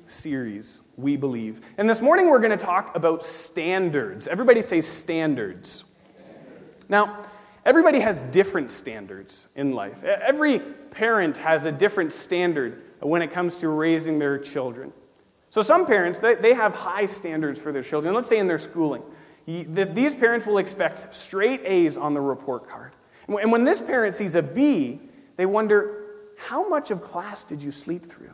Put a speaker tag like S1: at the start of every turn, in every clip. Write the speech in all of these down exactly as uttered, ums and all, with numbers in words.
S1: series, We Believe. And this morning we're going to talk about standards. Everybody say standards. Now, everybody has different standards in life. Every parent has a different standard when it comes to raising their children. So some parents, they, they have high standards for their children. Let's say in their schooling. These parents will expect straight A's on the report card. And when this parent sees a B, they wonder, how much of class did you sleep through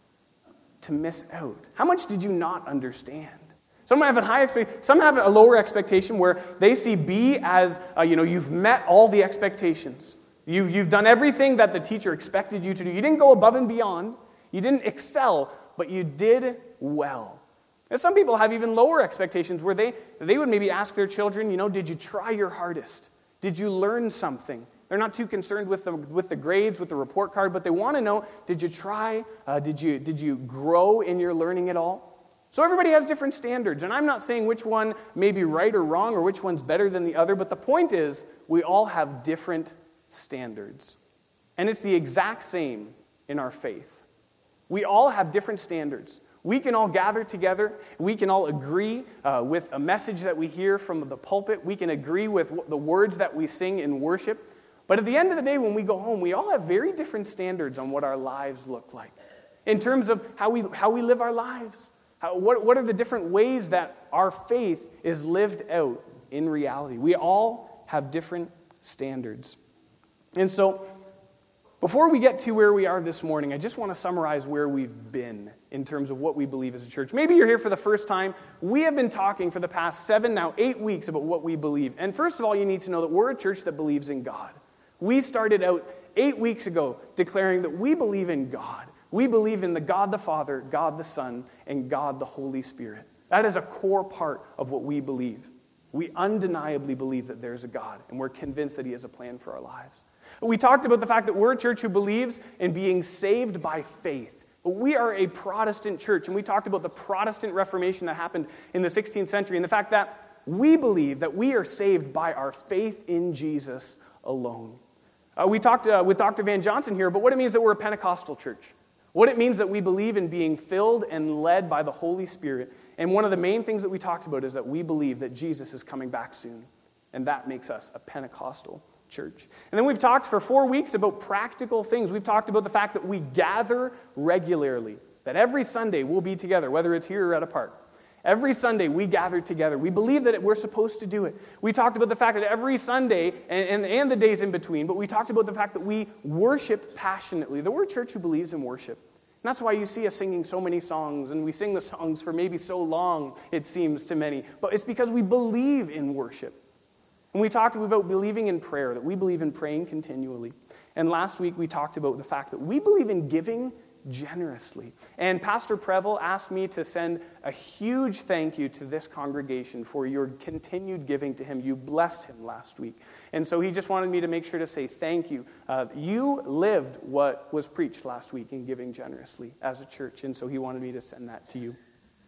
S1: to miss out? How much did you not understand? Some have a high expect, some have a lower expectation where they see B as, uh, you know, you've met all the expectations. You, you've done everything that the teacher expected you to do. You didn't go above and beyond. You didn't excel, but you did well. And some people have even lower expectations where they, they would maybe ask their children, you know, did you try your hardest? Did you learn something? They're not too concerned with the, with the grades, with the report card, but they want to know, did you try? Uh, did you, did you grow in your learning at all? So everybody has different standards, and I'm not saying which one may be right or wrong or which one's better than the other, but the point is we all have different standards. And it's the exact same in our faith. We all have different standards. We can all gather together. We can all agree uh, with a message that we hear from the pulpit. We can agree with the words that we sing in worship. But at the end of the day, when we go home, we all have very different standards on what our lives look like in terms of how we, how we live our lives. How, what, what are the different ways that our faith is lived out in reality? We all have different standards. And so, before we get to where we are this morning, I just want to summarize where we've been in terms of what we believe as a church. Maybe you're here for the first time. We have been talking for the past seven, now eight weeks about what we believe. And first of all, you need to know that we're a church that believes in God. We started out eight weeks ago declaring that we believe in God. We believe in the God the Father, God the Son, and God the Holy Spirit. That is a core part of what we believe. We undeniably believe that there's a God, and we're convinced that He has a plan for our lives. We talked about the fact that we're a church who believes in being saved by faith. We are a Protestant church, and we talked about the Protestant Reformation that happened in the sixteenth century, and the fact that we believe that we are saved by our faith in Jesus alone. Uh, we talked uh, with Doctor Van Johnson here about what it means that we're a Pentecostal church. What it means that we believe in being filled and led by the Holy Spirit. And one of the main things that we talked about is that we believe that Jesus is coming back soon. And that makes us a Pentecostal church. And then we've talked for four weeks about practical things. We've talked about the fact that we gather regularly. That every Sunday we'll be together, whether it's here or at a park. Every Sunday we gather together. We believe that we're supposed to do it. We talked about the fact that every Sunday, and, and, and the days in between, but we talked about the fact that we worship passionately. That we're a church who believes in worship. And that's why you see us singing so many songs, and we sing the songs for maybe so long, it seems to many. But it's because we believe in worship. And we talked about believing in prayer, that we believe in praying continually. And last week we talked about the fact that we believe in giving generously. And Pastor Prevel asked me to send a huge thank you to this congregation for your continued giving to him. You blessed him last week. And so he just wanted me to make sure to say thank you. Uh, you lived what was preached last week in giving generously as a church. And so he wanted me to send that to you.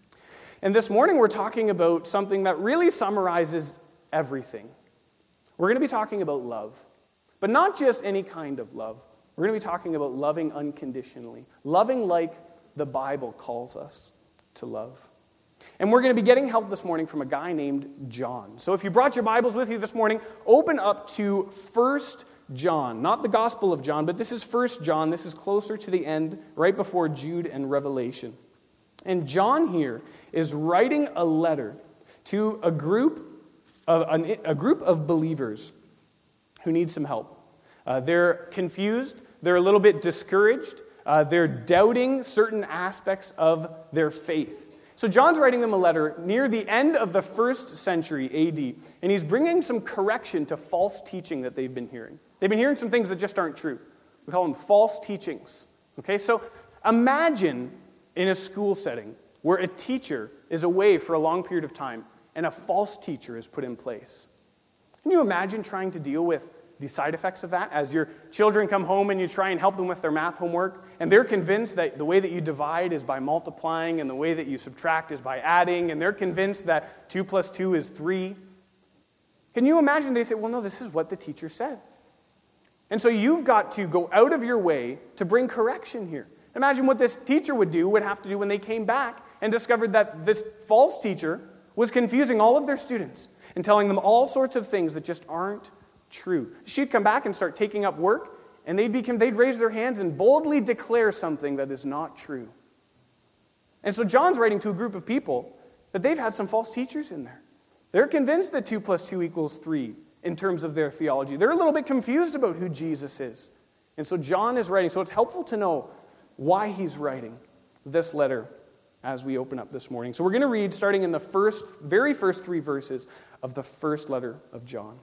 S1: And this morning we're talking about something that really summarizes everything. We're going to be talking about love. But not just any kind of love. We're going to be talking about loving unconditionally. Loving like the Bible calls us to love. And we're going to be getting help this morning from a guy named John. So if you brought your Bibles with you this morning, open up to First John. Not the Gospel of John, but this is First John. This is closer to the end, right before Jude and Revelation. And John here is writing a letter to a group of, a group of believers who need some help. Uh, they're confused. They're a little bit discouraged. Uh, they're doubting certain aspects of their faith. So John's writing them a letter near the end of the first century A D, and he's bringing some correction to false teaching that they've been hearing. They've been hearing some things that just aren't true. We call them false teachings. Okay, so imagine in a school setting where a teacher is away for a long period of time and a false teacher is put in place. Can you imagine trying to deal with the side effects of that as your children come home and you try and help them with their math homework, and they're convinced that the way that you divide is by multiplying and the way that you subtract is by adding, and they're convinced that two plus two is three? Can you imagine they say, well, no, this is what the teacher said. And so you've got to go out of your way to bring correction here. Imagine what this teacher would do, would have to do when they came back and discovered that this false teacher was confusing all of their students and telling them all sorts of things that just aren't true. She'd come back and start taking up work, and they'd, become, they'd raise their hands and boldly declare something that is not true. And so John's writing to a group of people that they've had some false teachers in there. They're convinced that two plus two equals three in terms of their theology. They're a little bit confused about who Jesus is. And so John is writing. So it's helpful to know why he's writing this letter as we open up this morning. So we're going to read starting in the first, very first three verses of the first letter of John.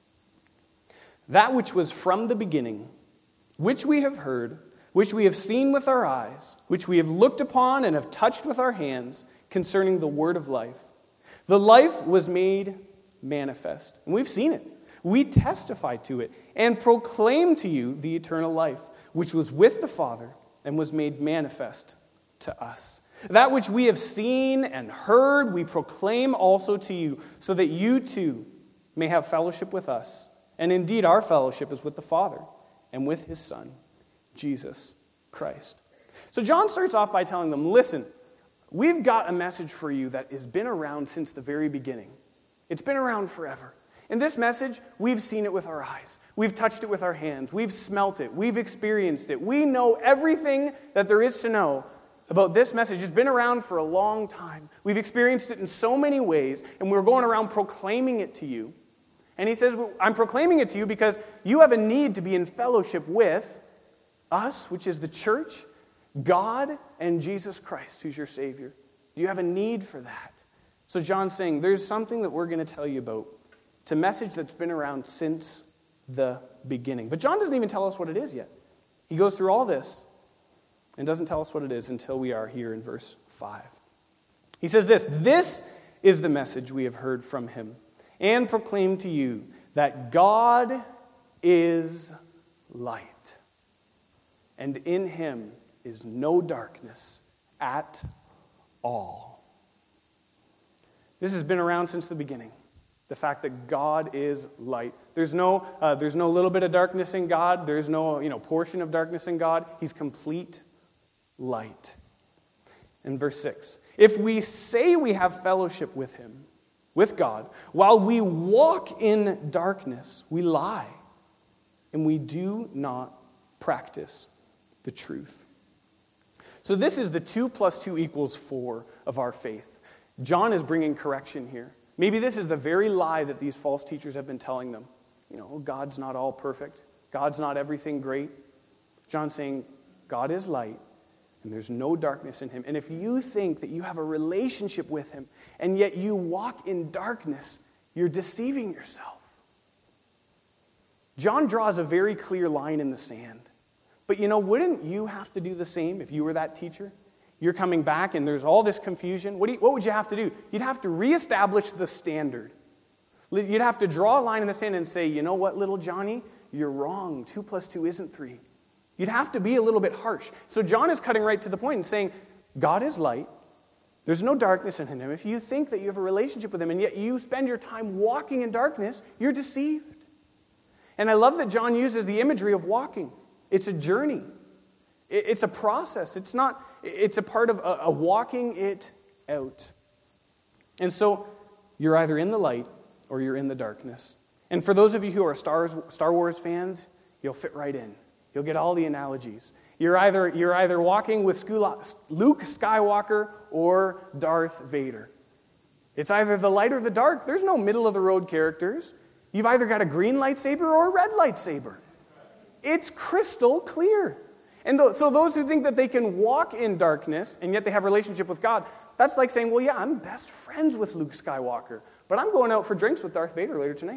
S1: That which was from the beginning, which we have heard, which we have seen with our eyes, which we have looked upon and have touched with our hands, concerning the word of life. The life was made manifest, and we've seen it. We testify to it and proclaim to you the eternal life, which was with the Father and was made manifest to us. That which we have seen and heard, we proclaim also to you, so that you too may have fellowship with us. And indeed, our fellowship is with the Father and with his Son, Jesus Christ. So John starts off by telling them, listen, we've got a message for you that has been around since the very beginning. It's been around forever. In this message, we've seen it with our eyes. We've touched it with our hands. We've smelt it. We've experienced it. We know everything that there is to know about this message. It's been around for a long time. We've experienced it in so many ways, and we're going around proclaiming it to you. And he says, I'm proclaiming it to you because you have a need to be in fellowship with us, which is the church, God, and Jesus Christ, who's your Savior. You have a need for that. So John's saying, there's something that we're going to tell you about. It's a message that's been around since the beginning. But John doesn't even tell us what it is yet. He goes through all this and doesn't tell us what it is until we are here in verse five. He says this, this is the message we have heard from him and proclaim to you, that God is light, and in him is no darkness at all. This has been around since the beginning. The fact that God is light. There's no, uh, there's no little bit of darkness in God. There's no, you know, portion of darkness in God. He's complete light. In verse six, if we say we have fellowship with him, with God, while we walk in darkness, we lie, and we do not practice the truth. So this is the two plus two equals four of our faith. John is bringing correction here. Maybe this is the very lie that these false teachers have been telling them. You know, God's not all perfect. God's not everything great. John's saying, God is light, and there's no darkness in him. And if you think that you have a relationship with him, and yet you walk in darkness, you're deceiving yourself. John draws a very clear line in the sand. But you know, wouldn't you have to do the same if you were that teacher? You're coming back and there's all this confusion. What, do you, what would you have to do? You'd have to reestablish the standard. You'd have to draw a line in the sand and say, you know what, little Johnny? You're wrong. Two plus two isn't three. You'd have to be a little bit harsh. So John is cutting right to the point and saying, God is light. There's no darkness in him. If you think that you have a relationship with him and yet you spend your time walking in darkness, you're deceived. And I love that John uses the imagery of walking. It's a journey. It's a process. It's not, it's a part of a, a walking it out. And so you're either in the light or you're in the darkness. And for those of you who are Star, Star Wars fans, you'll fit right in. You'll get all the analogies. You're either, you're either walking with Luke Skywalker or Darth Vader. It's either the light or the dark. There's no middle-of-the-road characters. You've either got a green lightsaber or a red lightsaber. It's crystal clear. And th- so those who think that they can walk in darkness and yet they have a relationship with God, that's like saying, well, yeah, I'm best friends with Luke Skywalker, but I'm going out for drinks with Darth Vader later tonight.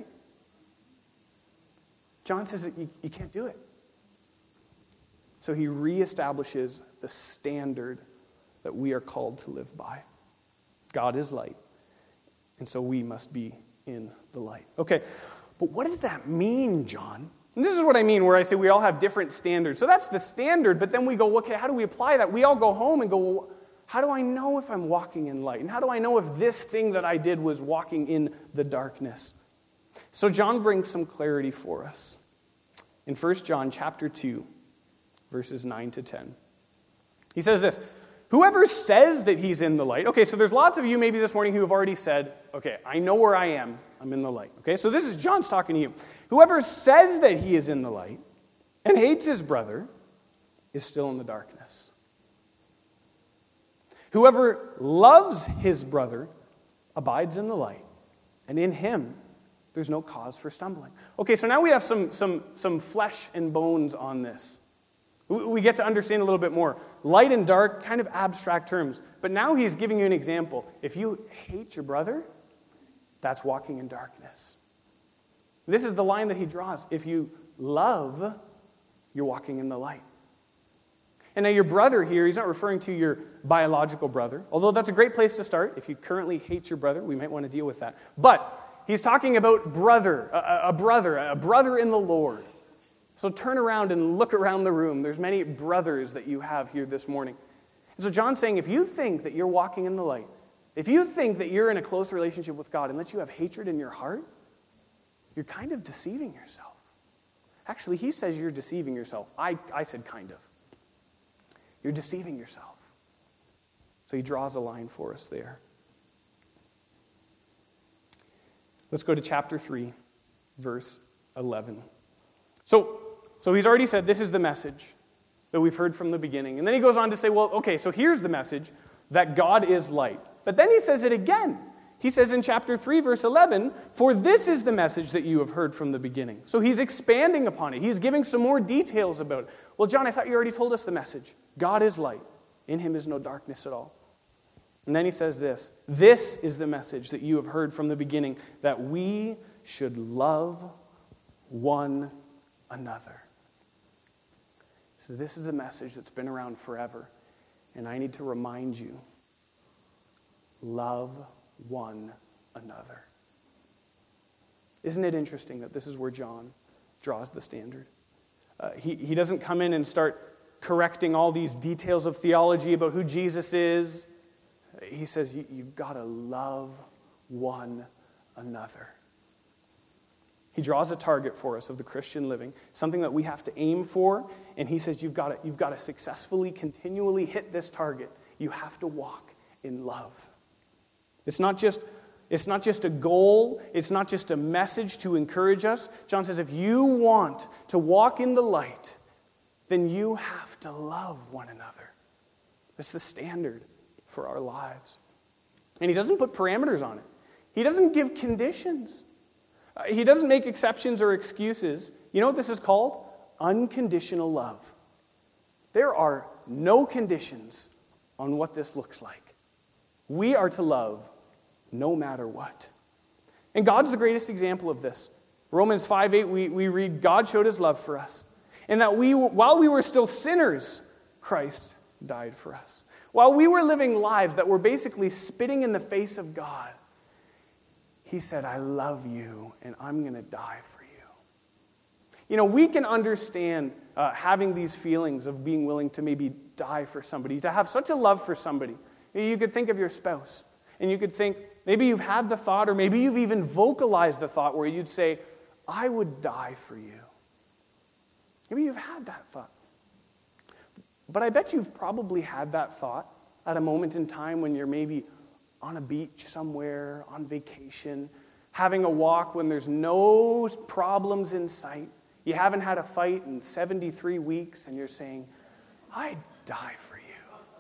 S1: John says that you, you can't do it. So he reestablishes the standard that we are called to live by. God is light, and so we must be in the light. Okay, but what does that mean, John? And this is what I mean where I say we all have different standards. So that's the standard, but then we go, okay, how do we apply that? We all go home and go, well, how do I know if I'm walking in light? And how do I know if this thing that I did was walking in the darkness? So John brings some clarity for us. In First John chapter two, verses nine to ten. He says this, whoever says that he's in the light. Okay, so there's lots of you maybe this morning who have already said, okay, I know where I am. I'm in the light. Okay, so this is John's talking to you. Whoever says that he is in the light and hates his brother is still in the darkness. Whoever loves his brother abides in the light, and in him there's no cause for stumbling. Okay, so now we have some, some, some flesh and bones on this. We get to understand a little bit more. Light and dark, kind of abstract terms. But now he's giving you an example. If you hate your brother, that's walking in darkness. This is the line that he draws. If you love, you're walking in the light. And now your brother here, he's not referring to your biological brother, although that's a great place to start. If you currently hate your brother, we might want to deal with that. But he's talking about brother, a, a brother, a brother in the Lord. So turn around and look around the room. There's many brothers that you have here this morning. And so John's saying, if you think that you're walking in the light, if you think that you're in a close relationship with God and that you have hatred in your heart, you're kind of deceiving yourself. Actually, he says you're deceiving yourself. I, I said kind of. You're deceiving yourself. So he draws a line for us there. Let's go to chapter three, verse eleven. So, so he's already said this is the message that we've heard from the beginning. And then he goes on to say, well, okay, so here's the message, that God is light. But then he says it again. He says in chapter three, verse eleven, for this is the message that you have heard from the beginning. So he's expanding upon it. He's giving some more details about it. Well, John, I thought you already told us the message. God is light. In him is no darkness at all. And then he says this, this is the message that you have heard from the beginning, that we should love one another. So this is a message that's been around forever. And I need to remind you, love one another. Isn't it interesting that this is where John draws the standard? Uh, he, he doesn't come in and start correcting all these details of theology about who Jesus is. He says you, you've got to love one another. He draws a target for us of the Christian living, something that we have to aim for, and he says you've got to, you've got to successfully, continually hit this target. You have to walk in love. It's not just, it's not just a goal. It's not just a message to encourage us. John says if you want to walk in the light, then you have to love one another. That's the standard for our lives. And he doesn't put parameters on it. He doesn't give conditions. Uh, he doesn't make exceptions or excuses. You know what this is called? Unconditional love. There are no conditions on what this looks like. We are to love no matter what. And God's the greatest example of this. Romans five eight, we, we read, God showed his love for us. And that we, while we were still sinners, Christ died for us. While we were living lives that were basically spitting in the face of God, he said, I love you, and I'm going to die for you. You know, we can understand uh, having these feelings of being willing to maybe die for somebody, to have such a love for somebody. You could think of your spouse, and you could think, maybe you've had the thought, or maybe you've even vocalized the thought where you'd say, I would die for you. Maybe you've had that thought. But I bet you've probably had that thought at a moment in time when you're maybe on a beach somewhere, on vacation, having a walk when there's no problems in sight. You haven't had a fight in seventy-three weeks, and you're saying, I'd die for you.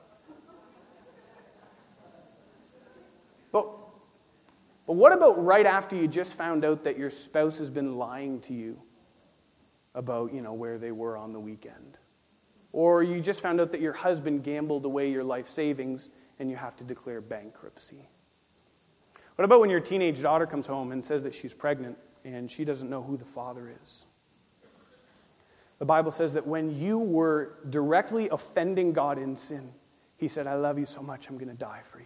S1: But, but what about right after you just found out that your spouse has been lying to you about, you know, where they were on the weekend? Or you just found out that your husband gambled away your life savings and you have to declare bankruptcy. What about when your teenage daughter comes home and says that she's pregnant and she doesn't know who the father is? The Bible says that when you were directly offending God in sin, he said, I love you so much, I'm going to die for you.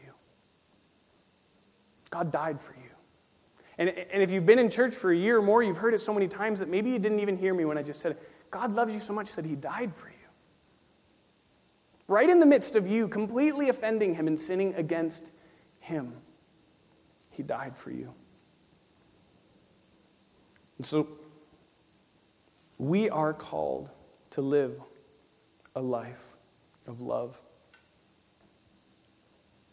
S1: God died for you. And, and if you've been in church for a year or more, you've heard it so many times that maybe you didn't even hear me when I just said it. God loves you so much that he died for you. Right in the midst of you completely offending him and sinning against him, he died for you. And so, we are called to live a life of love.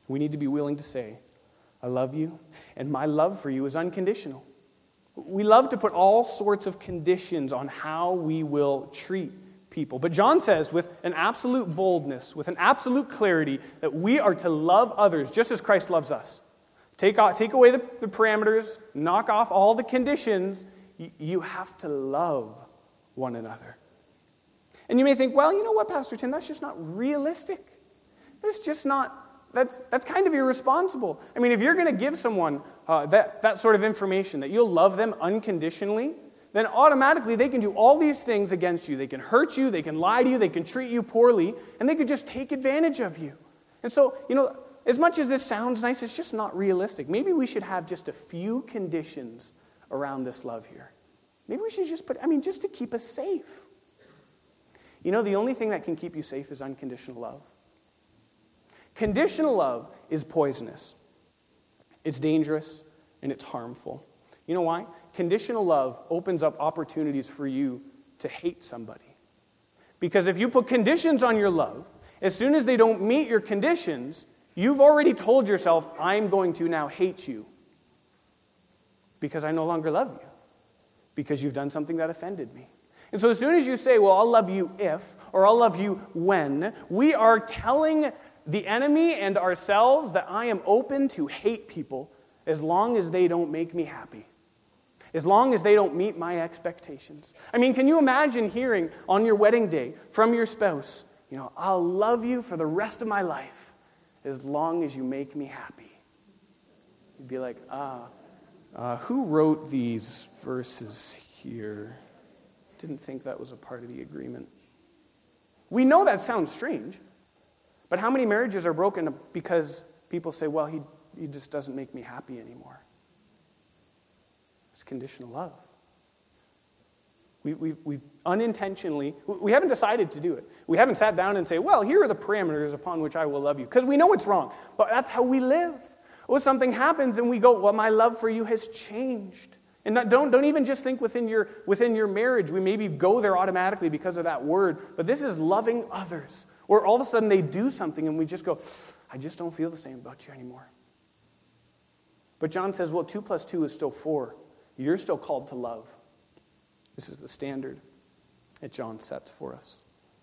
S1: We need to be willing to say, I love you, and my love for you is unconditional. We love to put all sorts of conditions on how we will treat people. But John says with an absolute boldness, with an absolute clarity, that we are to love others just as Christ loves us. Take, off, take away the, the parameters, knock off all the conditions. You, you have to love one another. And you may think, well, you know what, Pastor Tim, that's just not realistic. That's just not, that's, that's kind of irresponsible. I mean, if you're going to give someone uh, that, that sort of information, that you'll love them unconditionally, then automatically they can do all these things against you. They can hurt you, they can lie to you, they can treat you poorly, and they could just take advantage of you. And so, you know, as much as this sounds nice, it's just not realistic. Maybe we should have just a few conditions around this love here. Maybe we should just put, I mean, just to keep us safe. You know, the only thing that can keep you safe is unconditional love. Conditional love is poisonous. It's dangerous, and it's harmful. You know why? Conditional love opens up opportunities for you to hate somebody. Because if you put conditions on your love, as soon as they don't meet your conditions, you've already told yourself, I'm going to now hate you because I no longer love you, because you've done something that offended me. And so as soon as you say, well, I'll love you if, or I'll love you when, we are telling the enemy and ourselves that I am open to hate people as long as they don't make me happy, as long as they don't meet my expectations. I mean, can you imagine hearing on your wedding day from your spouse, you know, I'll love you for the rest of my life as long as you make me happy? You'd be like, ah, uh, who wrote these verses here? Didn't think that was a part of the agreement. We know that sounds strange, but how many marriages are broken because people say, well, he, he just doesn't make me happy anymore? It's conditional love. We, we, we've unintentionally, we haven't decided to do it. We haven't sat down and say, well, here are the parameters upon which I will love you. Because we know it's wrong, but that's how we live. Well, something happens and we go, well, my love for you has changed. And not, don't, don't even just think within your, within your marriage. We maybe go there automatically because of that word. But this is loving others. Or all of a sudden they do something and we just go, I just don't feel the same about you anymore. But John says, well, two plus two is still four. You're still called to love. This is the standard that John sets for us.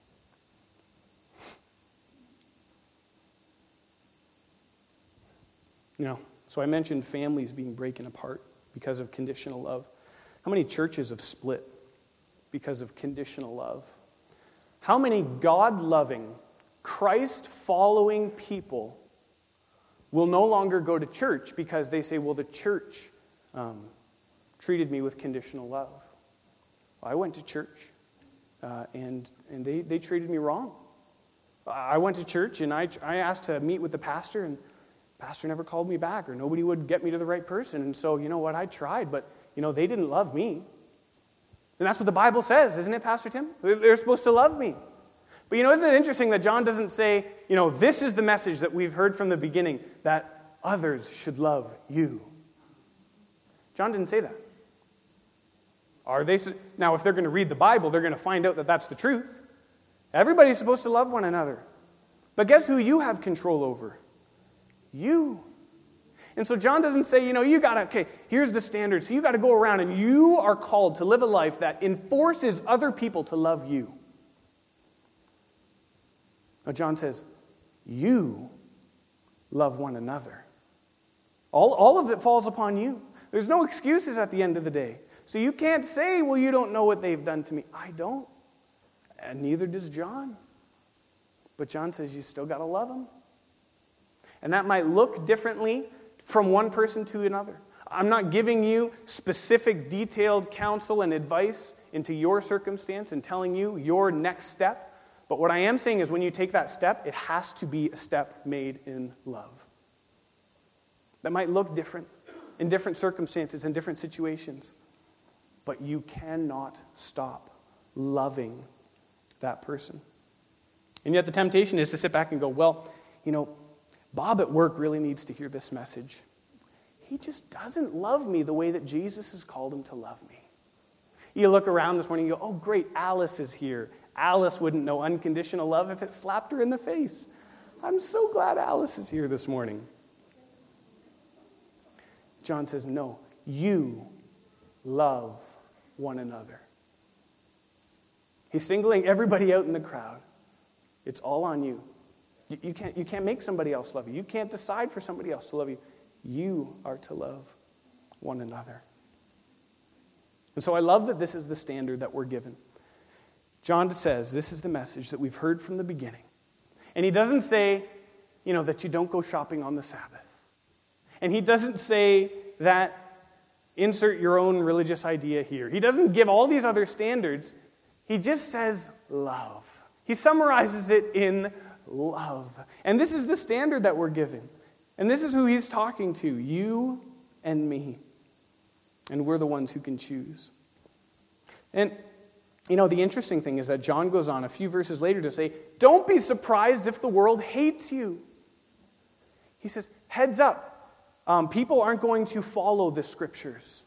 S1: You know, so I mentioned families being broken apart because of conditional love. How many churches have split because of conditional love? How many God-loving, Christ-following people will no longer go to church because they say, well, the church um, treated me with conditional love. Well, I went to church, uh, and and they, they treated me wrong. I went to church, and I, I asked to meet with the pastor, and the pastor never called me back, or nobody would get me to the right person. And so, you know what, I tried, but, you know, they didn't love me. And that's what the Bible says, isn't it, Pastor Tim? They're supposed to love me. But, you know, isn't it interesting that John doesn't say, you know, this is the message that we've heard from the beginning, that others should love you. John didn't say that. Are they? Now, if they're going to read the Bible, they're going to find out that that's the truth. Everybody's supposed to love one another. But guess who you have control over? You. And so John doesn't say, you know, you got to, okay, here's the standard. So you got to go around and you are called to live a life that enforces other people to love you. No, John says, you love one another. All, all of it falls upon you. There's no excuses at the end of the day. So you can't say, well, you don't know what they've done to me. I don't. And neither does John. But John says you still got to love them. And that might look differently from one person to another. I'm not giving you specific, detailed counsel and advice into your circumstance and telling you your next step. But what I am saying is when you take that step, it has to be a step made in love. That might look different in different circumstances, in different situations. But you cannot stop loving that person. And yet the temptation is to sit back and go, well, you know, Bob at work really needs to hear this message. He just doesn't love me the way that Jesus has called him to love me. You look around this morning and you go, oh, great, Alice is here. Alice wouldn't know unconditional love if it slapped her in the face. I'm so glad Alice is here this morning. John says, no, you love one another. He's singling everybody out in the crowd. It's all on you. You, you can't, you can't make somebody else love you. You can't decide for somebody else to love you. You are to love one another. And so I love that this is the standard that we're given. John says this is the message that we've heard from the beginning. And he doesn't say, you know, that you don't go shopping on the Sabbath. And he doesn't say that insert your own religious idea here. He doesn't give all these other standards. He just says love. He summarizes it in love. And this is the standard that we're given. And this is who he's talking to, you and me. And we're the ones who can choose. And, you know, the interesting thing is that John goes on a few verses later to say, don't be surprised if the world hates you. He says, heads up, um, people aren't going to follow the scriptures.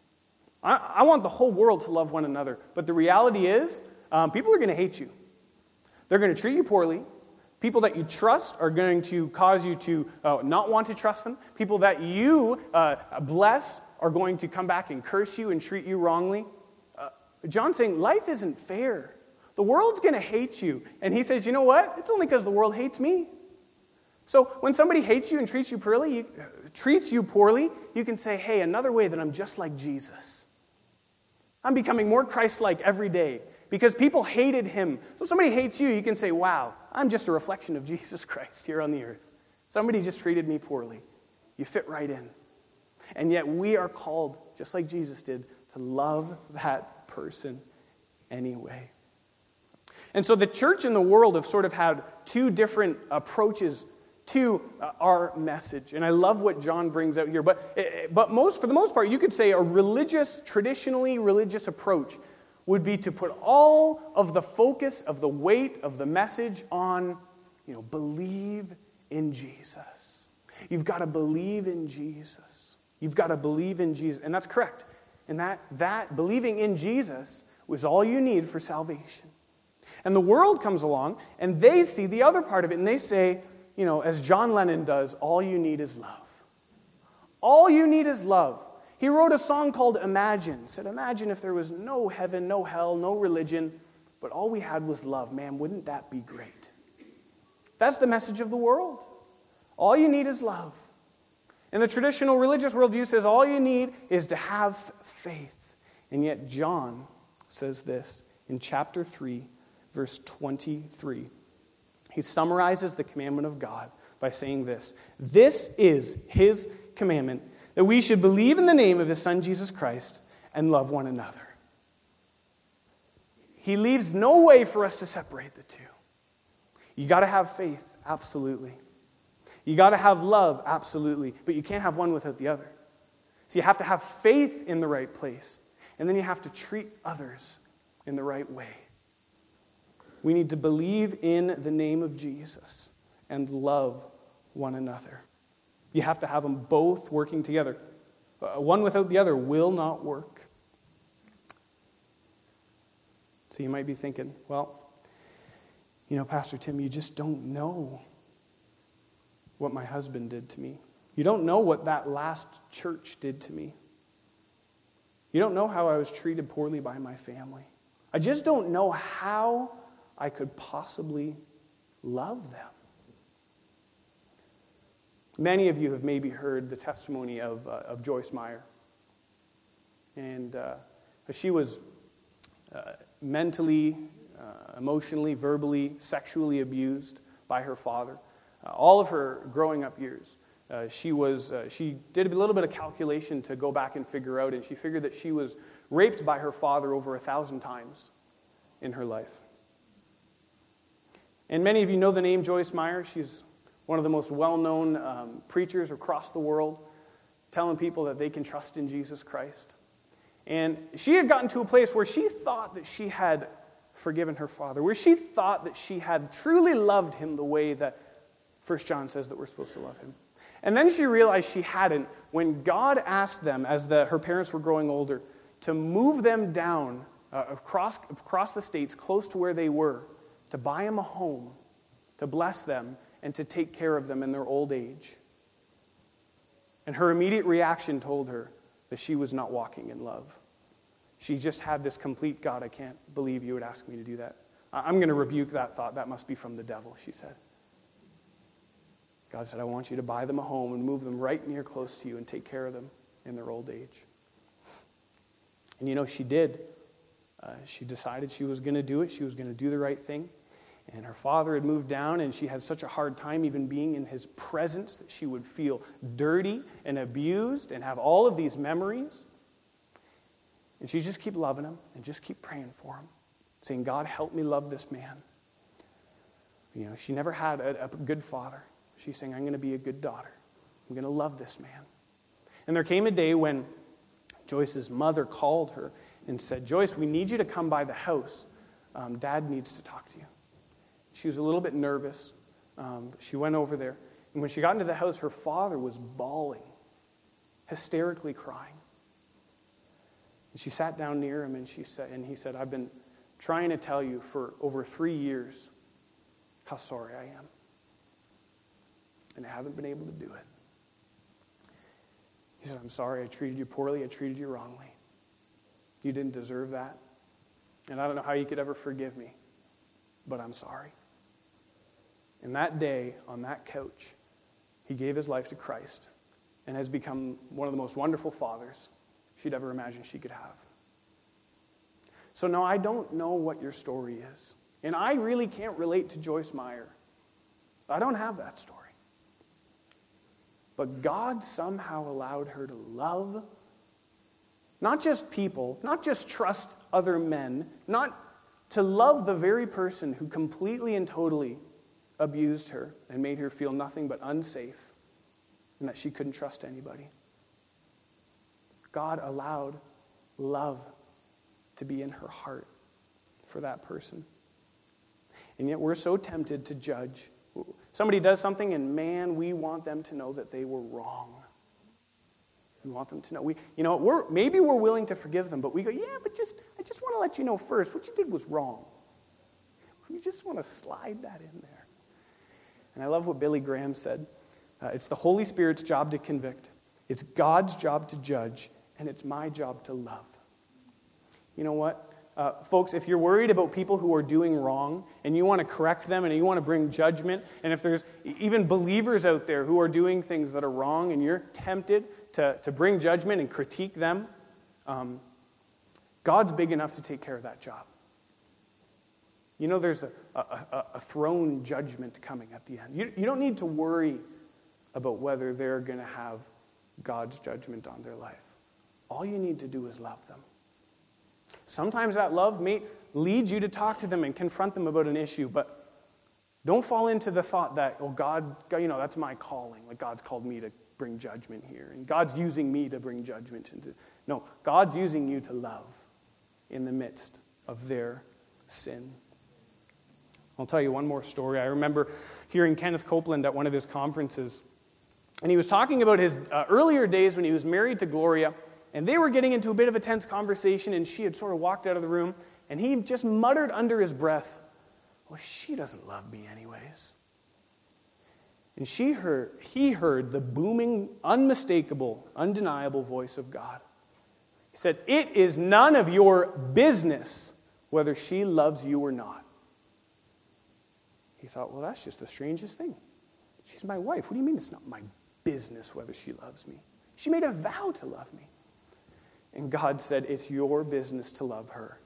S1: I, I want the whole world to love one another. But the reality is, um, people are going to hate you. They're going to treat you poorly. People that you trust are going to cause you to uh, not want to trust them. People that you uh, bless are going to come back and curse you and treat you wrongly. Uh, John's saying life isn't fair. The world's going to hate you. And he says, you know what? It's only because the world hates me. So when somebody hates you and treats you poorly, you, uh, treats you poorly, you can say, hey, another way that I'm just like Jesus. I'm becoming more Christ-like every day because people hated him. So if somebody hates you, you can say, wow, I'm just a reflection of Jesus Christ here on the earth. Somebody just treated me poorly. You fit right in. And yet we are called, just like Jesus did, to love that person anyway. And so the church and the world have sort of had two different approaches to our message. And I love what John brings out here. But, but most, for the most part, you could say a religious, traditionally religious approach would be to put all of the focus of the weight of the message on, you know, believe in Jesus. You've got to believe in Jesus. You've got to believe in Jesus. And that's correct. And that, that believing in Jesus was all you need for salvation. And the world comes along and they see the other part of it and they say, you know, as John Lennon does, all you need is love. All you need is love. He wrote a song called Imagine. He said, imagine if there was no heaven, no hell, no religion, but all we had was love. Man, wouldn't that be great? That's the message of the world. All you need is love. And the traditional religious worldview says all you need is to have faith. And yet John says this in chapter three, verse twenty-three. He summarizes the commandment of God by saying this. This is his commandment, that we should believe in the name of his Son, Jesus Christ, and love one another. He leaves no way for us to separate the two. You got to have faith, absolutely. You got to have love, absolutely. But you can't have one without the other. So you have to have faith in the right place, and then you have to treat others in the right way. We need to believe in the name of Jesus and love one another. You have to have them both working together. Uh, one without the other will not work. So you might be thinking, well, you know, Pastor Tim, you just don't know what my husband did to me. You don't know what that last church did to me. You don't know how I was treated poorly by my family. I just don't know how I could possibly love them. Many of you have maybe heard the testimony of, uh, of Joyce Meyer. And uh, she was uh, mentally, uh, emotionally, verbally, sexually abused by her father. Uh, all of her growing up years. Uh, she was uh, she did a little bit of calculation to go back and figure out, and she figured that she was raped by her father over a thousand times in her life. And many of you know the name Joyce Meyer. She's one of the most well-known um, preachers across the world, telling people that they can trust in Jesus Christ. And she had gotten to a place where she thought that she had forgiven her father, where she thought that she had truly loved him the way that First John says that we're supposed to love him. And then she realized she hadn't when God asked them, as the, her parents were growing older, to move them down uh, across, across the states close to where they were, to buy them a home, to bless them, and to take care of them in their old age. And her immediate reaction told her that she was not walking in love. She just had this complete, God, I can't believe you would ask me to do that. I'm going to rebuke that thought. That must be from the devil, she said. God said, I want you to buy them a home and move them right near close to you and take care of them in their old age. And you know, she did. Uh, she decided she was going to do it. She was going to do the right thing. And her father had moved down, and she had such a hard time even being in his presence that she would feel dirty and abused and have all of these memories. And she just keep loving him and just keep praying for him, saying, God, help me love this man. You know, she never had a, a good father. She's saying, I'm going to be a good daughter. I'm going to love this man. And there came a day when Joyce's mother called her and said, Joyce, we need you to come by the house. Um, Dad needs to talk to you. She was a little bit nervous. Um, she went over there. And when she got into the house, her father was bawling, hysterically crying. And she sat down near him and she said, and he said, I've been trying to tell you for over three years how sorry I am. And I haven't been able to do it. He said, I'm sorry, I treated you poorly, I treated you wrongly. You didn't deserve that. And I don't know how you could ever forgive me, but I'm sorry. And that day, on that couch, he gave his life to Christ and has become one of the most wonderful fathers she'd ever imagined she could have. So no, I don't know what your story is. And I really can't relate to Joyce Meyer. I don't have that story. But God somehow allowed her to love not just people, not just trust other men, not to love the very person who completely and totally abused her and made her feel nothing but unsafe and that she couldn't trust anybody. God allowed love to be in her heart for that person. And yet we're so tempted to judge. Somebody does something and man, we want them to know that they were wrong. We want them to know. We, you know, we're maybe we're willing to forgive them, but we go, yeah, but just I just want to let you know first, what you did was wrong. We just want to slide that in there. And I love what Billy Graham said. Uh, it's the Holy Spirit's job to convict. It's God's job to judge. And it's my job to love. You know what? Uh, folks, if you're worried about people who are doing wrong and you want to correct them and you want to bring judgment, and if there's even believers out there who are doing things that are wrong and you're tempted to, to bring judgment and critique them, um, God's big enough to take care of that job. You know, there's a, a, a, a throne judgment coming at the end. You, you don't need to worry about whether they're going to have God's judgment on their life. All you need to do is love them. Sometimes that love may lead you to talk to them and confront them about an issue, but don't fall into the thought that, oh, God, you know, that's my calling. Like God's called me to bring judgment here, and God's using me to bring judgment into. No, God's using you to love in the midst of their sin. I'll tell you one more story. I remember hearing Kenneth Copeland at one of his conferences, and he was talking about his uh, earlier days when he was married to Gloria. And they were getting into a bit of a tense conversation, and she had sort of walked out of the room, and he just muttered under his breath, well, she doesn't love me anyways. And she heard, he heard the booming, unmistakable, undeniable voice of God. He said, it is none of your business whether she loves you or not. He thought, well, that's just the strangest thing. She's my wife. What do you mean it's not my business whether she loves me? She made a vow to love me. And God said, it's your business to love her.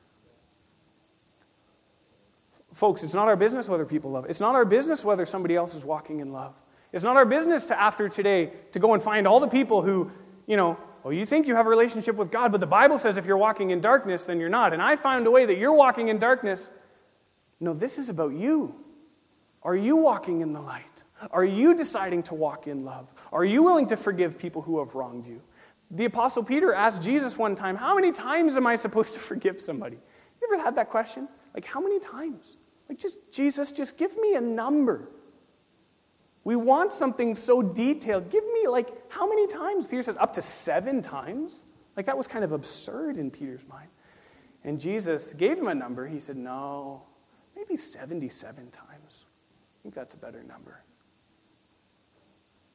S1: Folks, it's not our business whether people love. It's not our business whether somebody else is walking in love. It's not our business to, after today, to go and find all the people who, you know, well, you think you have a relationship with God, but the Bible says if you're walking in darkness, then you're not. And I found a way that you're walking in darkness. No, this is about you. Are you walking in the light? Are you deciding to walk in love? Are you willing to forgive people who have wronged you? The Apostle Peter asked Jesus one time, how many times am I supposed to forgive somebody? You ever had that question? Like, how many times? Like, just, Jesus, just give me a number. We want something so detailed. Give me, like, how many times? Peter said, up to seven times? Like, that was kind of absurd in Peter's mind. And Jesus gave him a number. He said, no, maybe seventy-seven times. I think that's a better number.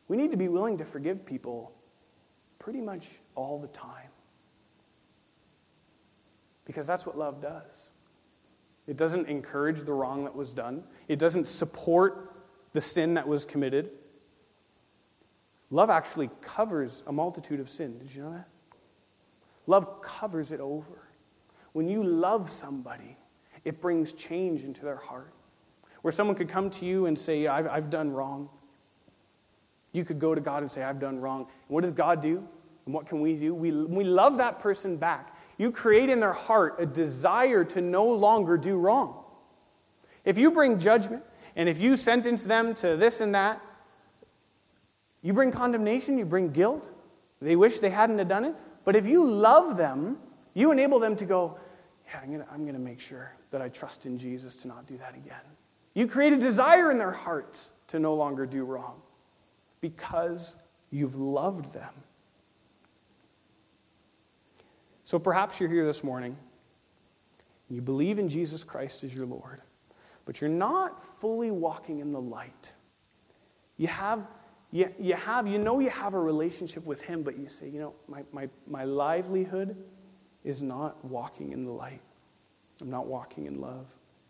S1: We need to be willing to forgive people pretty much all the time. Because that's what love does. It doesn't encourage the wrong that was done. It doesn't support the sin that was committed. Love actually covers a multitude of sin. Did you know that? Love covers it over. When you love somebody, it brings change into their heart. Where someone could come to you and say, I've, I've done wrong. You could go to God and say, I've done wrong. And what does God do? And what can we do? We, we love that person back. You create in their heart a desire to no longer do wrong. If you bring judgment, and if you sentence them to this and that, you bring condemnation, you bring guilt. They wish they hadn't have done it. But if you love them, you enable them to go, yeah, I'm going to I'm going to make sure that I trust in Jesus to not do that again. You create a desire in their hearts to no longer do wrong because you've loved them. So perhaps you're here this morning, and you believe in Jesus Christ as your Lord, but you're not fully walking in the light. You have, you, you have, you know you have a relationship with Him, but you say, you know, my, my, my livelihood is not walking in the light. I'm not walking in love.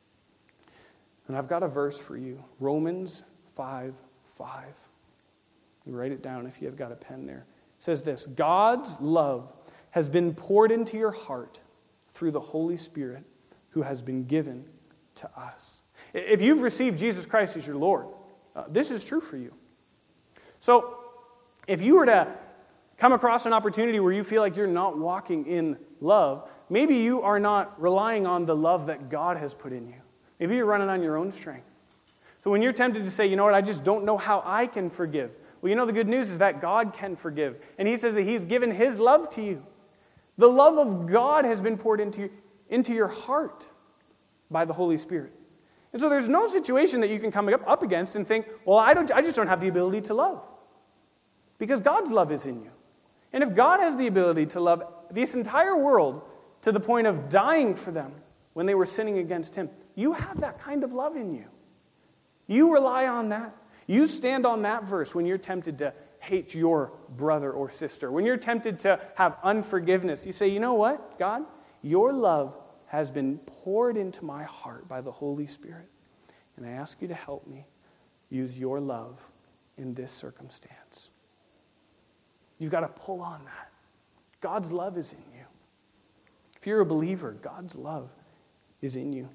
S1: And I've got a verse for you, Romans five five. You write it down if you have got a pen there. It says this, God's love has been poured into your heart through the Holy Spirit who has been given to us. If you've received Jesus Christ as your Lord, uh, this is true for you. So, if you were to come across an opportunity where you feel like you're not walking in love, maybe you are not relying on the love that God has put in you. Maybe you're running on your own strength. So when you're tempted to say, you know what, I just don't know how I can forgive. Well, you know the good news is that God can forgive. And He says that He's given His love to you. The love of God has been poured into, into your heart by the Holy Spirit. And so there's no situation that you can come up, up against and think, well, I, don't, I just don't have the ability to love. Because God's love is in you. And if God has the ability to love this entire world to the point of dying for them when they were sinning against Him, you have that kind of love in you. You rely on that. You stand on that verse when you're tempted to hate your brother or sister. When you're tempted to have unforgiveness, you say, you know what, God? Your love has been poured into my heart by the Holy Spirit. And I ask you to help me use your love in this circumstance. You've got to pull on that. God's love is in you. If you're a believer, God's love is in you.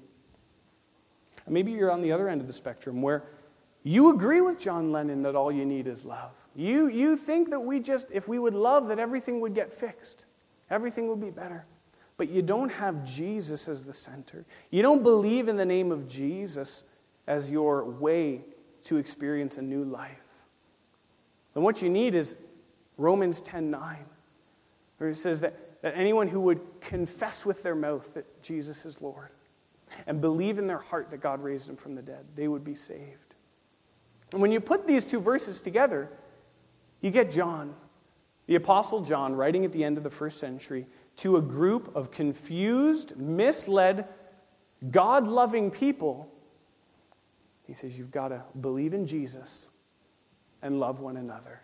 S1: And maybe you're on the other end of the spectrum where you agree with John Lennon that all you need is love. You, you think that we just, if we would love, that everything would get fixed. Everything would be better. But you don't have Jesus as the center. You don't believe in the name of Jesus as your way to experience a new life. And what you need is Romans ten nine, where it says that, that anyone who would confess with their mouth that Jesus is Lord and believe in their heart that God raised Him from the dead, they would be saved. And when you put these two verses together, you get John, the Apostle John, writing at the end of the first century to a group of confused, misled, God-loving people. He says, you've got to believe in Jesus and love one another.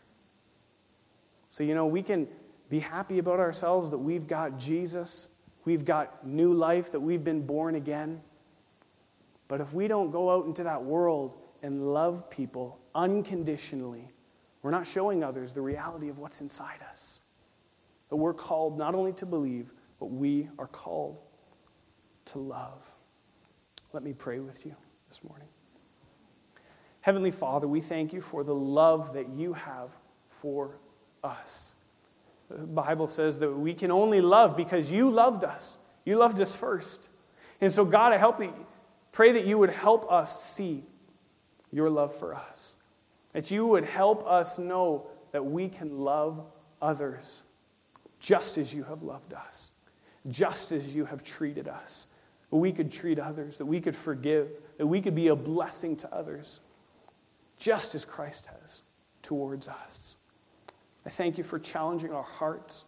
S1: So, you know, we can be happy about ourselves that we've got Jesus, we've got new life, that we've been born again. But if we don't go out into that world and love people unconditionally, we're not showing others the reality of what's inside us. That we're called not only to believe, but we are called to love. Let me pray with you this morning. Heavenly Father, we thank you for the love that you have for us. The Bible says that we can only love because you loved us. You loved us first. And so God, I help you, pray that you would help us see your love for us. That you would help us know that we can love others just as you have loved us, just as you have treated us. That we could treat others, that we could forgive, that we could be a blessing to others, just as Christ has towards us. I thank you for challenging our hearts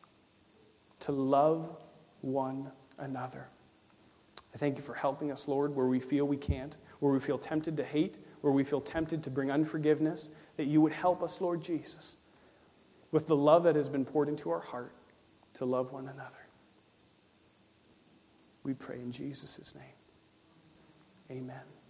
S1: to love one another. I thank you for helping us, Lord, where we feel we can't, where we feel tempted to hate, where we feel tempted to bring unforgiveness, that you would help us, Lord Jesus, with the love that has been poured into our heart to love one another. We pray in Jesus' name. Amen.